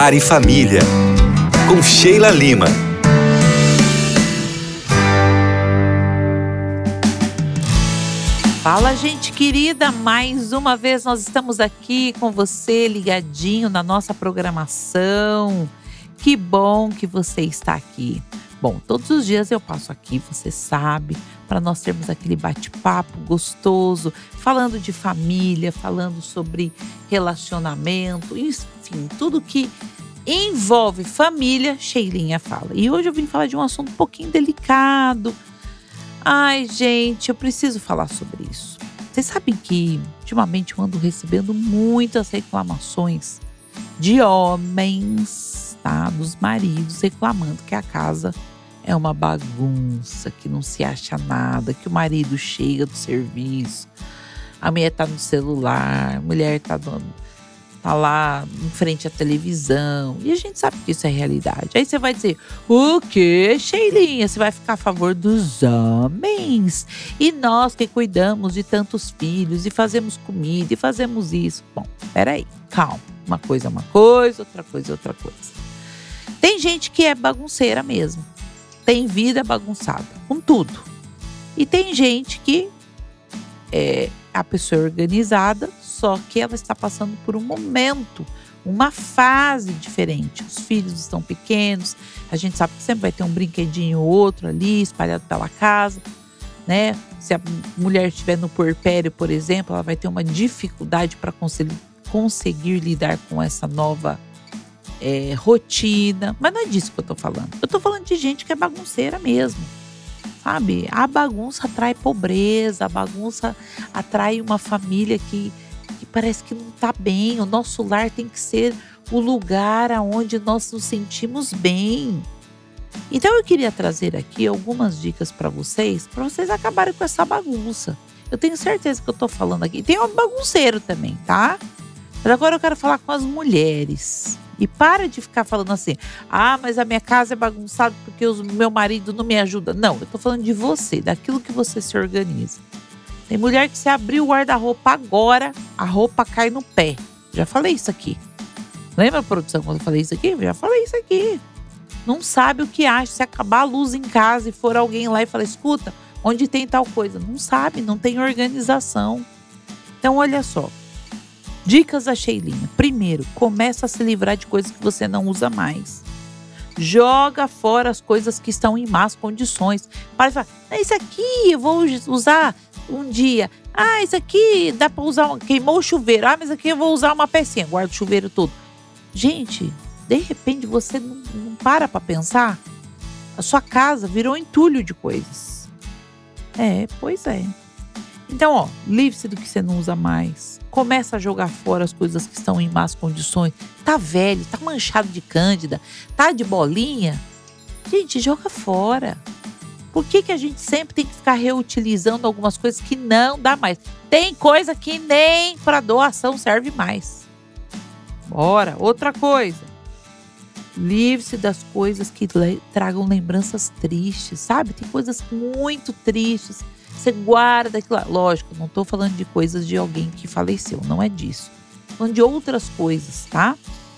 Lar e Família, com Sheila Lima. Fala, gente querida, mais uma vez nós estamos aqui com você, ligadinho na nossa programação. Que bom que você está aqui. Bom, todos os dias eu passo aqui, você sabe, para nós termos aquele bate-papo gostoso, falando de família, falando sobre relacionamento, enfim, tudo que envolve família, Sheilinha fala. E hoje eu vim falar de um assunto um pouquinho delicado. Ai, gente, eu preciso falar sobre isso. Vocês sabem que ultimamente eu ando recebendo muitas reclamações de homens, tá? Dos maridos reclamando que a casa é uma bagunça, que não se acha nada, que o marido chega do serviço, a mulher tá no celular, a mulher tá lá em frente à televisão. E a gente sabe que isso é realidade. Aí você vai dizer, o quê, Sheilinha? Você vai ficar a favor dos homens? E nós que cuidamos de tantos filhos e fazemos comida e fazemos isso. Bom, peraí, calma. Uma coisa é uma coisa, outra coisa é outra coisa. Tem gente que é bagunceira mesmo. Tem vida bagunçada, com tudo. E tem gente que é a pessoa organizada, só que ela está passando por um momento, uma fase diferente. Os filhos estão pequenos, a gente sabe que sempre vai ter um brinquedinho ou outro ali, espalhado pela casa, né? Se a mulher estiver no puerpério, por exemplo, ela vai ter uma dificuldade para conseguir lidar com essa nova rotina. Mas não é disso que eu tô falando. Eu tô falando de gente que é bagunceira mesmo. Sabe? A bagunça atrai pobreza, a bagunça atrai uma família que parece que não tá bem. O nosso lar tem que ser o lugar onde nós nos sentimos bem. Então eu queria trazer aqui algumas dicas para vocês acabarem com essa bagunça. Eu tenho certeza que eu tô falando aqui. Tem um bagunceiro também, tá? Mas agora eu quero falar com as mulheres. E para de ficar falando assim, mas a minha casa é bagunçada porque o meu marido não me ajuda. Não, eu tô falando de você, daquilo que você se organiza. Tem mulher que se abrir o guarda-roupa agora, a roupa cai no pé. Já falei isso aqui. Lembra, produção, quando eu falei isso aqui? Já falei isso aqui. Não sabe o que acha. Se acabar a luz em casa e for alguém lá e falar, escuta, onde tem tal coisa? Não sabe, não tem organização. Então, olha só. Dicas da Sheilinha. Primeiro, começa a se livrar de coisas que você não usa mais. Joga fora as coisas que estão em más condições. Para e fala, isso aqui eu vou usar um dia. Isso aqui dá para usar, queimou o chuveiro. Mas isso aqui eu vou usar uma pecinha. Guarda o chuveiro todo. Gente, de repente você não para pensar. A sua casa virou um entulho de coisas. Pois é. Então, livre-se do que você não usa mais. Começa a jogar fora as coisas que estão em más condições. Tá velho, tá manchado de cândida, tá de bolinha. Gente, joga fora. Por que a gente sempre tem que ficar reutilizando algumas coisas que não dá mais? Tem coisa que nem para doação serve mais. Bora, outra coisa. Livre-se das coisas que tragam lembranças tristes, sabe? Tem coisas muito tristes. Você guarda aquilo lá. Lógico, não tô falando de coisas de alguém que faleceu, não é disso. Tô falando de outras coisas, tá?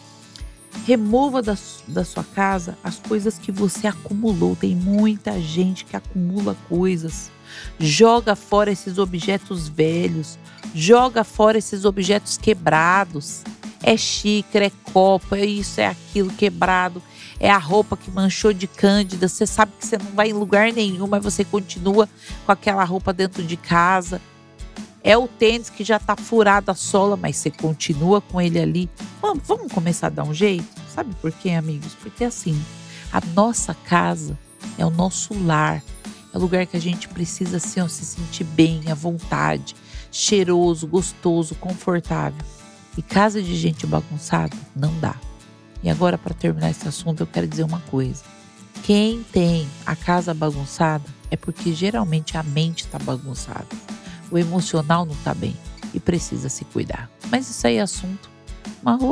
Remova da sua casa as coisas que você acumulou. Tem muita gente que acumula coisas. Joga fora esses objetos velhos. Joga fora esses objetos quebrados. É xícara, é copo, é isso, é aquilo quebrado. É a roupa que manchou de cândida. Você sabe que você não vai em lugar nenhum, mas você continua com aquela roupa dentro de casa. É o tênis que já tá furado a sola, mas você continua com ele ali. Vamos começar a dar um jeito? Sabe por quê, amigos? Porque assim, a nossa casa é o nosso lar. É o lugar que a gente precisa assim, se sentir bem, à vontade, cheiroso, gostoso, confortável. E casa de gente bagunçada não dá. E agora, para terminar esse assunto, eu quero dizer uma coisa. Quem tem a casa bagunçada é porque geralmente a mente está bagunçada. O emocional não está bem e precisa se cuidar. Mas isso aí é assunto uma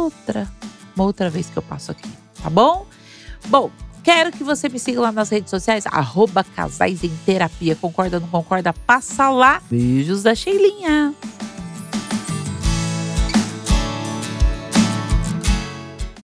outra vez que eu passo aqui, tá bom? Bom, quero que você me siga lá nas redes sociais, @casaisemterapia. Concorda, não concorda? Passa lá. Beijos da Sheilinha.